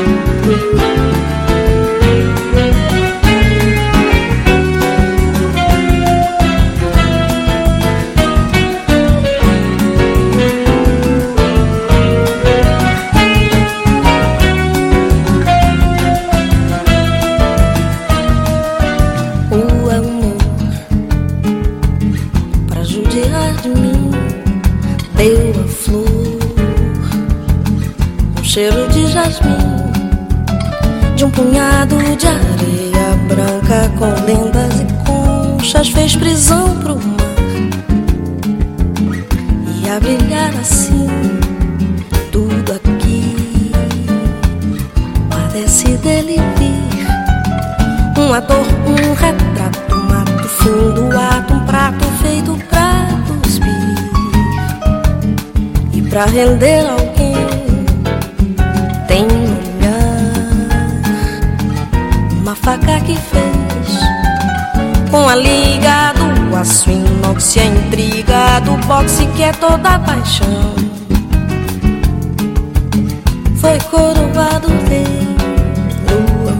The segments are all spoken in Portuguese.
Deu a flor, um cheiro de jasmim, de um punhado de areia branca com lendas e conchas, fez prisão pro mar e a brilhar assim. Tudo aqui parece dele vir, um ator, um retrato, um ato, fim do ato, um prato feito pra cuspir. Pra render alguém tem um olhar, uma faca que fez com a liga do aço inox, a intriga do boxe que é toda paixão. Foi coroado rei do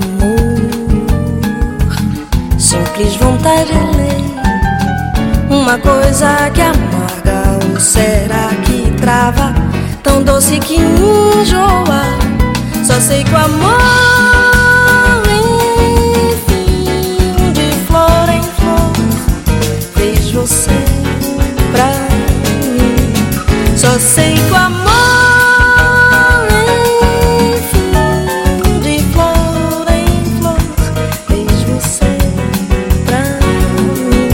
amor, simples vontade é lei, uma coisa que amarga, ou será que trava, tão doce que enjoa. Só sei que o amor, enfim, de flor em flor, fez você pra mim. Só sei que o amor, enfim, de flor em flor, fez você pra mim.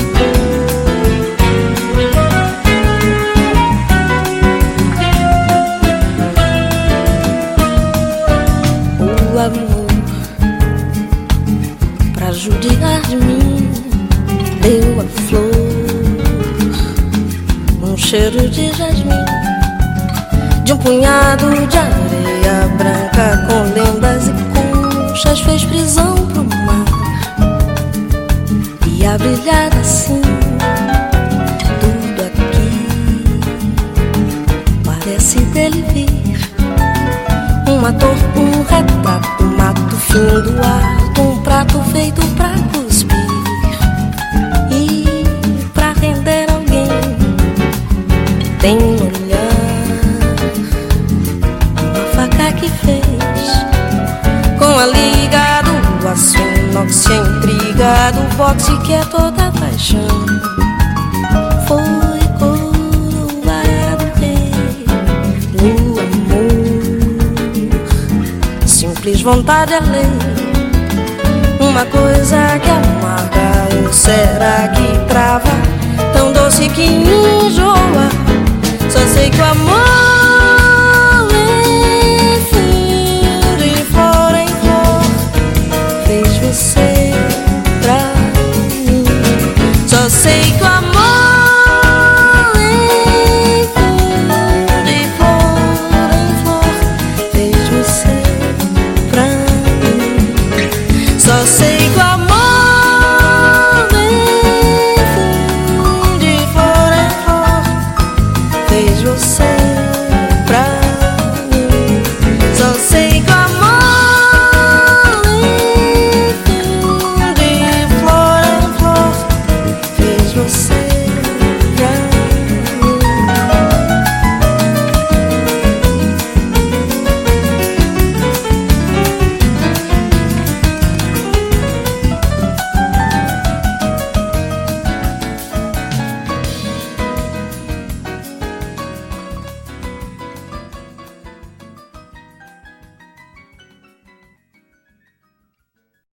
O amor, pra judiar de mim, deu a flor, um cheiro de jasmim, de um punhado de areia branca com lendas e conchas, fez prisão pro mar e a brilhar assim. Tudo aqui parece dele vir, um ator, um retrato, um ato, fim do ato, um prato feito pra cuspir e pra render alguém. Tem um olhar, uma faca que fez com a liga do aço inox, a intriga do boxe que é toda paixão. Foi coroado rei no amor, simples vontade é lei, uma coisa que amarga, ou será que trava, tão doce que enjoa. Só sei que o amor